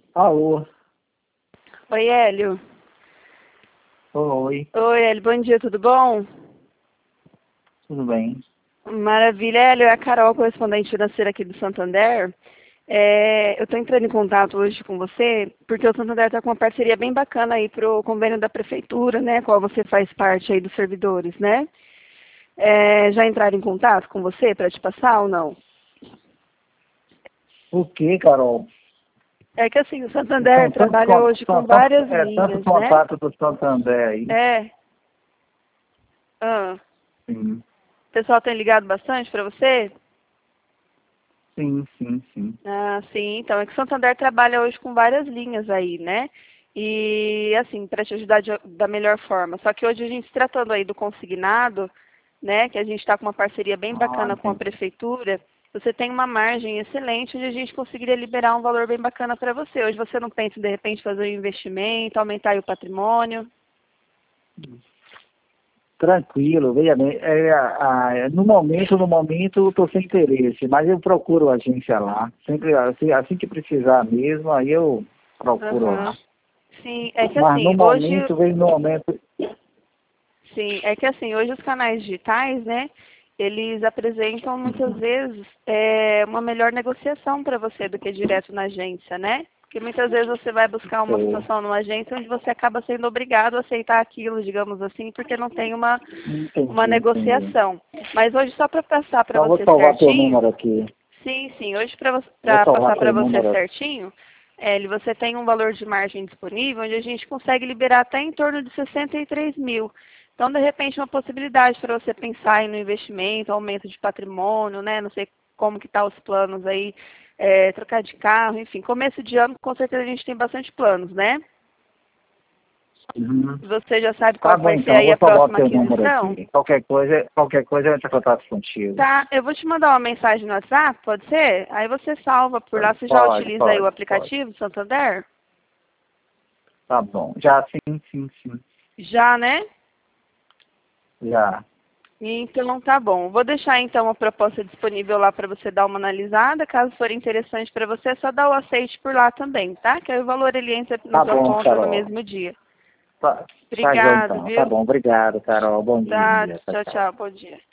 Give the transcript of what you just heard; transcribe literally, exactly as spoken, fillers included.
Alô, Oi, Hélio. oi, Oi, Hélio, bom dia, tudo bom? tudo bem? Maravilha, Hélio, é a Carol, correspondente financeira aqui do Santander. É, eu estou entrando em contato hoje com você, porque o Santander está com uma parceria bem bacana aí para o convênio da Prefeitura, né, qual você faz parte aí dos servidores, né? É, já entraram em contato com você para te passar ou não? O que, Carol? É que assim, o Santander São tantos, trabalha con- hoje com são tantos, várias é, tantos linhas, né? contatos do Santander aí. É. Ah, Sim, o pessoal tem ligado bastante para você? sim, sim, sim. Ah, sim, então é que o Santander trabalha hoje com várias linhas aí, né? E assim, para te ajudar de- da melhor forma. Só que hoje a gente se tratando aí do consignado, né, que a gente está com uma parceria bem Ah, bacana com a entendi. prefeitura, você tem uma margem excelente onde a gente conseguiria liberar um valor bem bacana para você. Hoje você não pensa de repente fazer um investimento, aumentar aí o patrimônio? Tranquilo, veja bem, é, a- no momento, no momento, estou sem interesse, mas eu procuro a agência lá. Sempre assim, assim que precisar mesmo, aí eu procuro Aham. lá. Sim, é que Mas no assim, hoje momento, vem no momento. Sim, é que assim, hoje os canais digitais, né, eles apresentam muitas vezes é, uma melhor negociação para você do que direto na agência, né? Porque muitas vezes você vai buscar uma É, situação numa agência onde você acaba sendo obrigado a aceitar aquilo, digamos assim, porque não tem uma, uma entendi, entendi. negociação. Mas hoje só para passar para Então, vou você salvar teu certinho, número aqui. sim, sim, hoje para Vou salvar passar para teu você número. certinho, Eli, você tem um valor de margem disponível onde a gente consegue liberar até em torno de sessenta e três mil. Então, de repente, uma possibilidade para você pensar aí no investimento, aumento de patrimônio, né? Não sei como que tá os planos aí, é, trocar de carro, enfim. Começo de ano, com certeza a gente tem bastante planos, né? Uhum. Você já sabe Tá qual que bom, vai ser então, eu aí vou a salvar o próxima teu número aquisição? aqui. Qualquer coisa, qualquer coisa eu entro em contato contigo. Tá, eu vou te mandar uma mensagem no WhatsApp, pode ser? Aí você salva por lá. Você já Pode, utiliza aí o pode, pode. aplicativo Santander? Tá bom. Já sim, sim, sim. Já, né? Já. Então tá bom. Vou deixar então a proposta disponível lá para você dar uma analisada. Caso for interessante para você, é só dar o aceite por lá também, tá? Que aí o valor ele entra na Tá sua bom, conta no Carol. mesmo dia. Tá, tá bom, Obrigado, então. Tá viu? bom, obrigado, Carol. Bom Tá, dia. Tchau, tchau, tchau. tchau. Bom dia.